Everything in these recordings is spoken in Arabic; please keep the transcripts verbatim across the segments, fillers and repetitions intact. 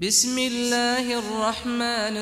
بسم الله الرحمن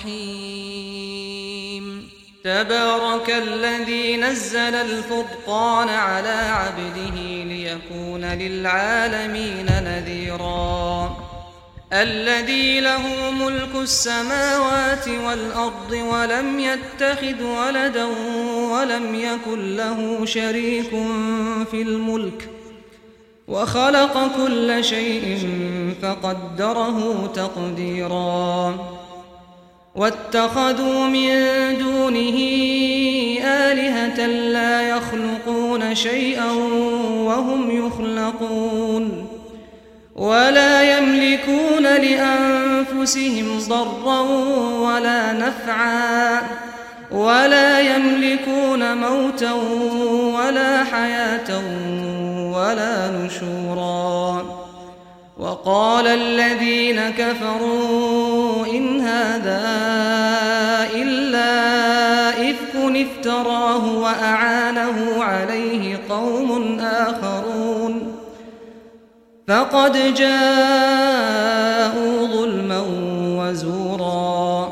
الرحيم تبارك الذي نزل الفرقان على عبده ليكون للعالمين نذيرا الذي له ملك السماوات والأرض ولم يتخذ ولدا ولم يكن له شريك في الملك وخلق كل شيء فقدره تقديرا واتخذوا من دونه آلهة لا يخلقون شيئا وهم يخلقون ولا يملكون لأنفسهم ضرا ولا نفعا ولا يملكون موتا ولا حياة ولا نشورا وقال الذين كفروا إن هذا إلا إفك افتراه وأعانه عليه قوم آخرون فقد جاءوا ظلما وزورا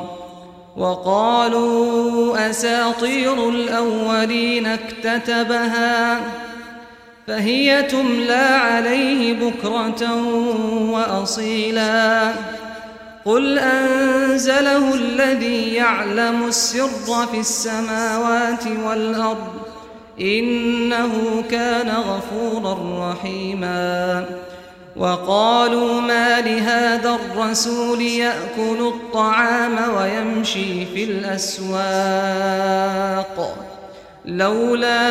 وقالوا أساطير الأولين اكتتبها فهي تملى عليه بكرة وأصيلا قل أنزله الذي يعلم السر في السماوات والأرض إنه كان غفورا رحيما وقالوا ما لهذا الرسول يأكل الطعام ويمشي في الأسواق لولا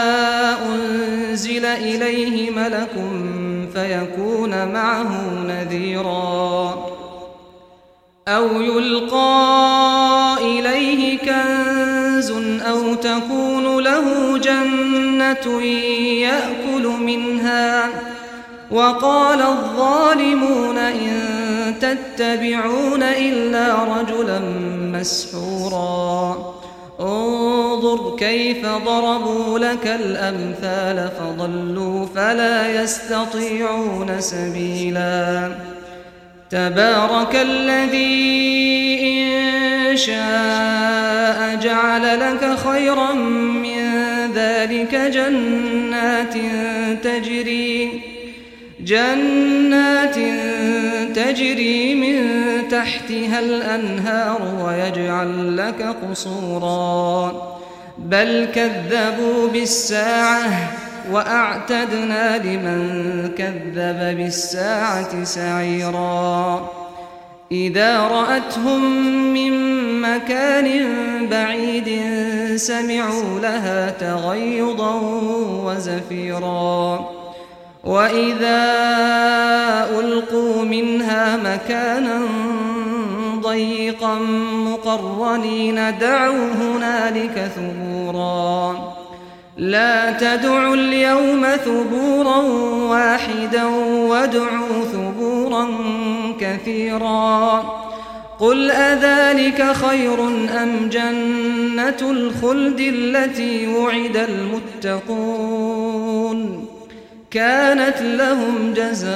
أنزل إليه ملك فيكون معه نذيرا أو يلقى إليه كنز أو تكون له جنة يأكل منها وقال الظالمون إن تتبعون إلا رجلا مسحورا انظر كيف ضربوا لك الأمثال فضلوا فلا يستطيعون سبيلا تبارك الذي إن شاء جعل لك خيرا من ذلك جنات تجري جنات تجري من تحتها الأنهار ويجعل لك قصورا بل كذبوا بالساعة وأعتدنا لمن كذب بالساعة سعيرا إذا رأتهم من مكان بعيد سمعوا لها تغيظا وزفيرا وإذا ألقوا منها مكانا ضيقا مقرنين دعوا هنالك ثبورا لا تدعوا اليوم ثبورا واحدا وادعوا ثبورا كثيرا قل أذلك خير أم جنة الخلد التي وعد المتقون كانت لهم جزاء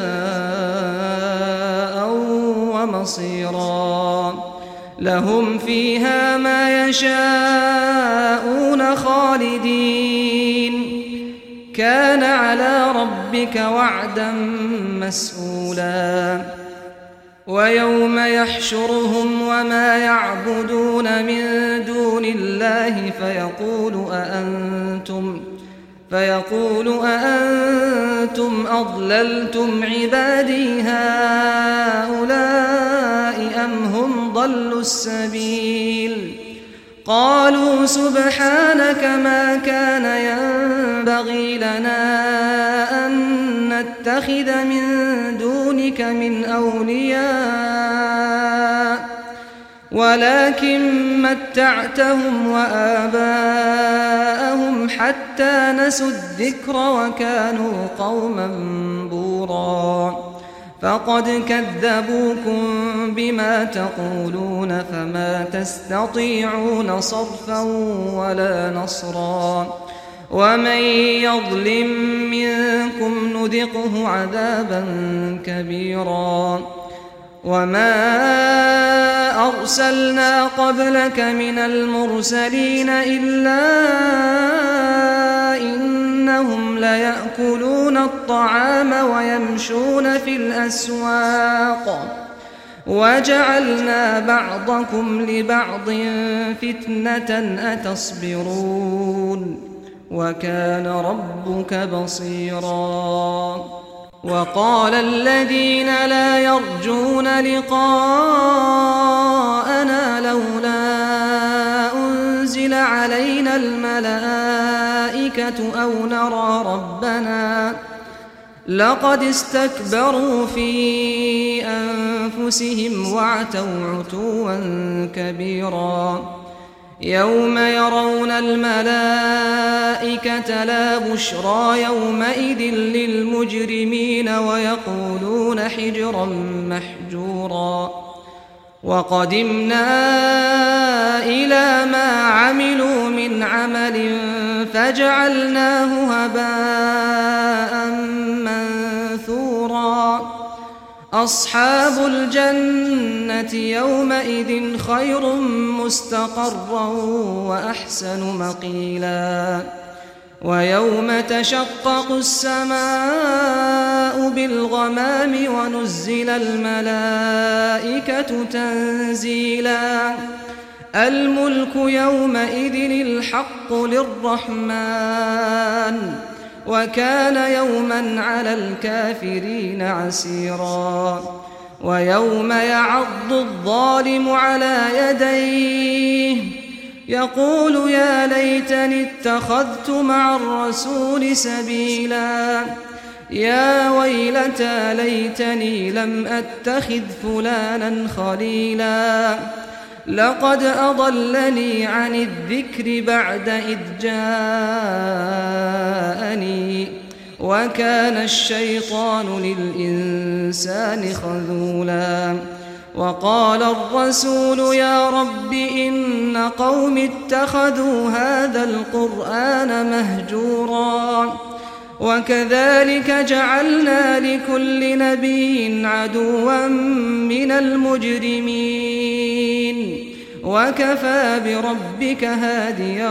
ومصيرا لهم فيها ما يشاءون خالدين كان على ربك وعدا مسئولا ويوم يحشرهم وما يعبدون من دون الله فيقول أأنتم فيقول أأنتم أضللتم عبادي هؤلاء أم هم ضلوا السبيل قالوا سبحانك ما كان ينبغي لنا أن نتخذ من دونك من أولياء ولكن متعتهم وآباءهم حتى نسوا الذكر وكانوا قوما بورا فقد كذبوكم بما تقولون فما تستطيعون صرفا ولا نصرا ومن يظلم منكم نذقه عذابا كبيرا وما أرسلنا قبلك من المرسلين إلا إنهم ليأكلون الطعام ويمشون في الأسواق وجعلنا بعضكم لبعض فتنة أتصبرون وكان ربك بصيرا. وقال الذين لا يرجون لقاءنا لولا أنزل علينا الملائكة أو نرى ربنا لقد استكبروا في أنفسهم وعتوا عتوا كبيرا. يوم يرون الملائكة لا بشرى يومئذ للمجرمين ويقولون حجرا محجورا. وقدمنا إلى ما عملوا من عمل فجعلناه هباء منثورا. أصحاب الجنة يومئذ خير مستقرا وأحسن مقيلا. ويوم تشقق السماء بالغمام ونزل الملائكة تنزيلا. الملك يومئذ الحق للرحمن وكان يوما على الكافرين عسيرا. ويوم يعض الظالم على يديه يقول يا ليتني اتخذت مع الرسول سبيلا. يا ويلتى ليتني لم أتخذ فلانا خليلا لقد أضلني عن الذكر بعد إذ جاءني وكان الشيطان للإنسان خذولا. وقال الرسول يا رب إن قوم اتخذوا هذا القرآن مهجورا. وكذلك جعلنا لكل نبي عدوا من المجرمين وكفى بربك هاديا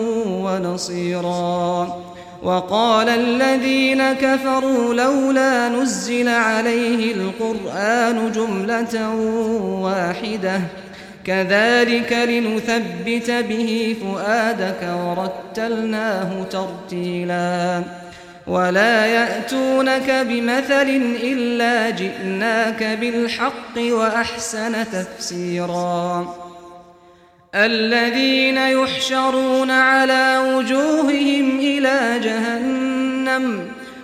ونصيرا. وقال الذين كفروا لولا نزل عليه القرآن جملة واحدة كذلك لنثبت به فؤادك ورتلناه ترتيلا. ولا يأتونك بمثل إلا جئناك بالحق وأحسن تفسيرا. الذين يحشرون على وجوههم إلى جهنم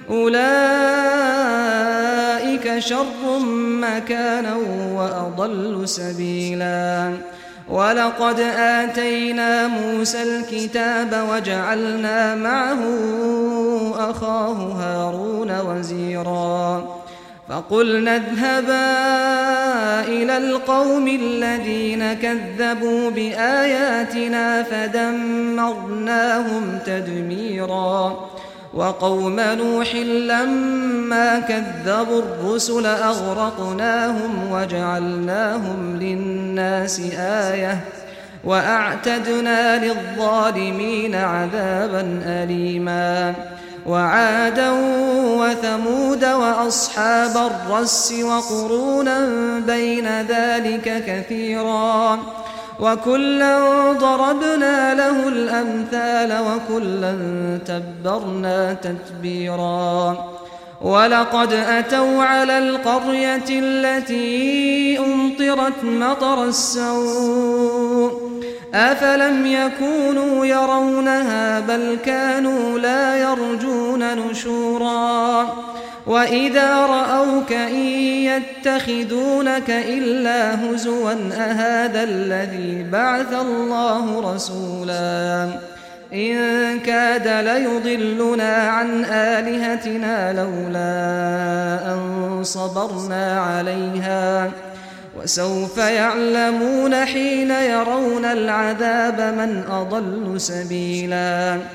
أولئك شر مكانا وأضل سبيلا. ولقد آتينا موسى الكتاب وجعلنا معه أخاه هارون وزيرا. فقلنا اذهبا إلى القوم الذين كذبوا بآياتنا فدمرناهم تدميرا. وقوم نوح لما كذبوا الرسل أغرقناهم وجعلناهم للناس آية وأعتدنا للظالمين عذابا أليما. وعادا وثمود وأصحاب الرس وقرونا بين ذلك كثيرا وكلا ضربنا له الأمثال وكلا تبرنا تتبيرا. ولقد أتوا على القرية التي أمطرت مطر السوء أفلم يكونوا يرونها بل كانوا لا يرجون نشورا. وإذا رأوك إن يتخذونك إلا هزوا أهذا الذي بعث الله رسولا إن كاد ليضلنا عن آلهتنا لولا أن صبرنا عليها وسوف يعلمون حين يرون العذاب من أضل سبيلا.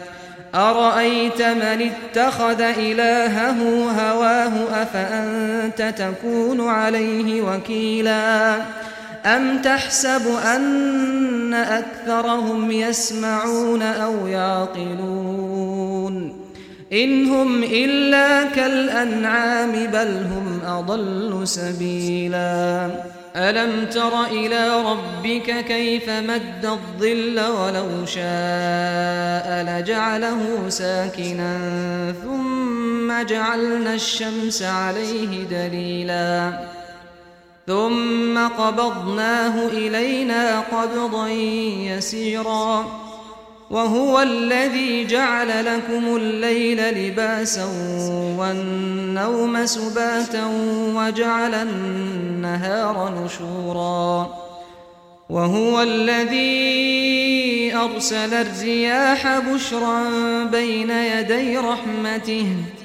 أرأيت من اتخذ إلهه هواه أفأنت تكون عليه وكيلا أم تحسب أن أكثرهم يسمعون أو يعقلون إن هم إلا كالأنعام بل هم أضل سبيلا ألم تر إلى ربك كيف مد الظل ولو شاء لجعله ساكنا ثم جعلنا الشمس عليه دليلا ثم قبضناه إلينا قبضا يسيرا وهو الذي جعل لكم الليل لباسا والنوم سباتا وجعل النهار نشورا وهو الذي أرسل الرياح بشرا بين يدي رحمته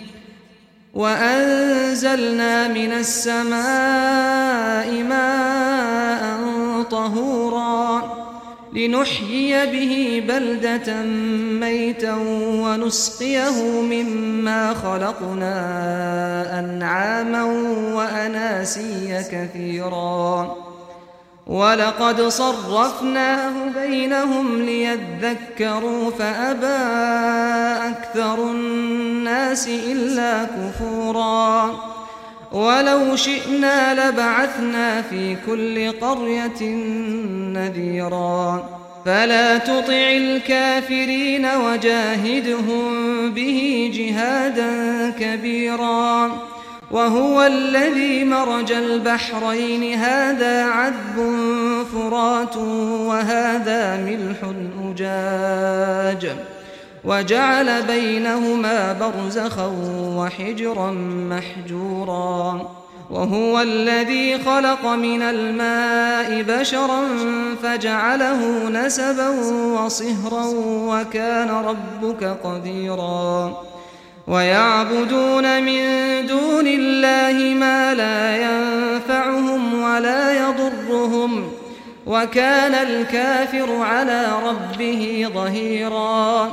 وأنزلنا من السماء ماء طهورا لنحيي به بلدة ميتا ونسقيه مما خلقنا أنعاما وأناسيا كثيرا ولقد صرفناه بينهم ليذكروا فأبى أكثر الناس إلا كفورا ولو شئنا لبعثنا في كل قرية نذيرا فلا تطع الكافرين وجاهدهم به جهادا كبيرا وهو الذي مرج البحرين هذا عذب فرات وهذا ملح أجاج وجعل بينهما برزخا وحجرا محجورا وهو الذي خلق من الماء بشرا فجعله نسبا وصهرا وكان ربك قديرا ويعبدون من دون الله ما لا ينفعهم ولا يضرهم وكان الكافر على ربه ظهيرا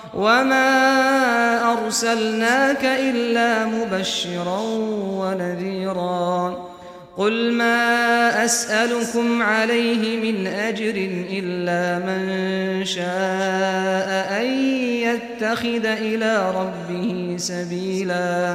وما أرسلناك إلا مبشرا ونذيرا قل ما أسألكم عليه من أجر إلا من شاء أن يتخذ إلى ربه سبيلا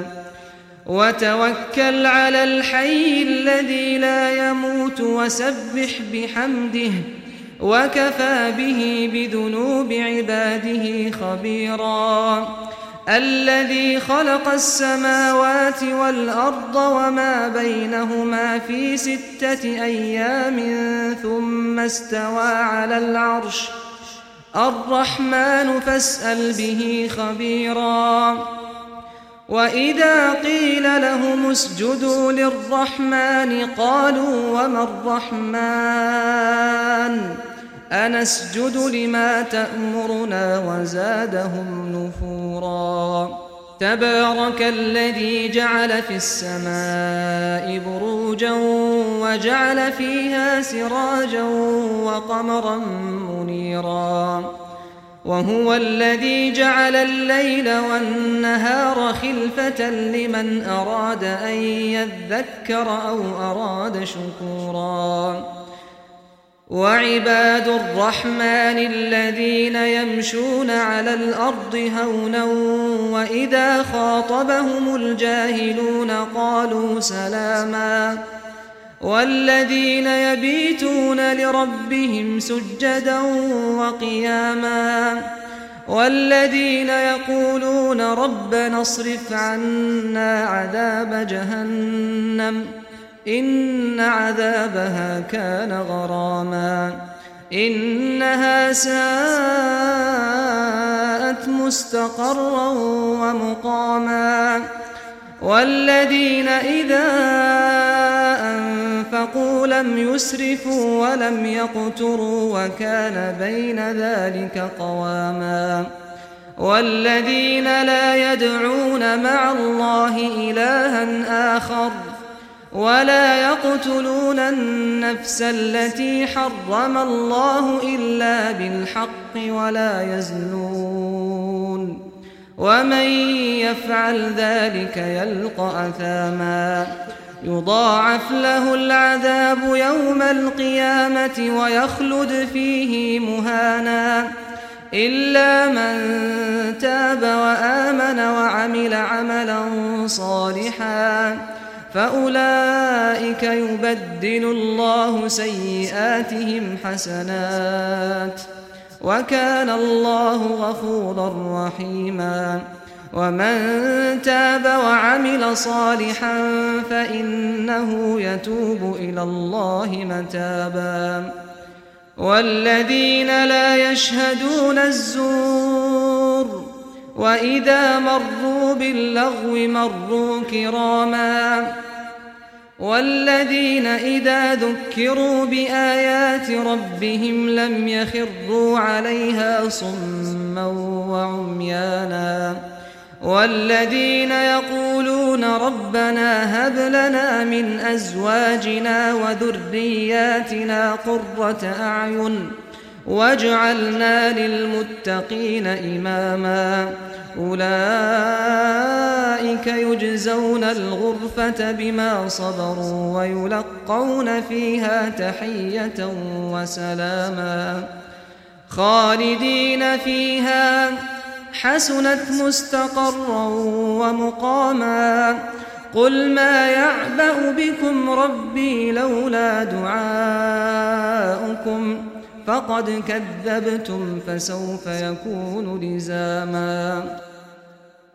وتوكل على الحي الذي لا يموت وسبح بحمده وكفى به بذنوب عباده خبيرا الذي خلق السماوات والأرض وما بينهما في ستة أيام ثم استوى على العرش الرحمن فاسأل به خبيرا وإذا قيل لهم اسجدوا للرحمن قالوا وما الرحمن أنسجد لما تأمرنا وزادهم نفورا تبارك الذي جعل في السماء بروجا وجعل فيها سراجا وقمرا منيرا وهو الذي جعل الليل والنهار خلفة لمن أراد أن يذكر أو أراد شكورا وعباد الرحمن الذين يمشون على الأرض هونا وإذا خاطبهم الجاهلون قالوا سلاما والذين يبيتون لربهم سجدا وقياما والذين يقولون ربنا اصرف عنا عذاب جهنم إن عذابها كان غراما إنها ساءت مستقرا ومقاما والذين إذا أنفقوا لم يسرفوا ولم يقتروا وكان بين ذلك قواما والذين لا يدعون مع الله إلها آخر ولا يقتلون النفس التي حرم الله إلا بالحق ولا يزنون ومن يفعل ذلك يلقى أثاما يضاعف له العذاب يوم القيامة ويخلد فيه مهانا إلا من تاب وآمن وعمل عملا صالحا فأولئك يبدل الله سيئاتهم حسنات وكان الله غفورا رحيما ومن تاب وعمل صالحا فإنه يتوب إلى الله متابا والذين لا يشهدون الزور وإذا مروا باللغو مروا كراما والذين إذا ذكروا بآيات ربهم لم يخروا عليها صما وعميانا والذين يقولون ربنا هب لنا من أزواجنا وذرياتنا قرة أعين واجعلنا للمتقين إماما أولئك يجزون الغرفة بما صبروا ويلقون فيها تحية وسلاما خالدين فيها حسنت مستقرا ومقاما قل ما يعبأ بكم ربي لولا دعاؤكم فقد كذبتم فسوف يكون لزاما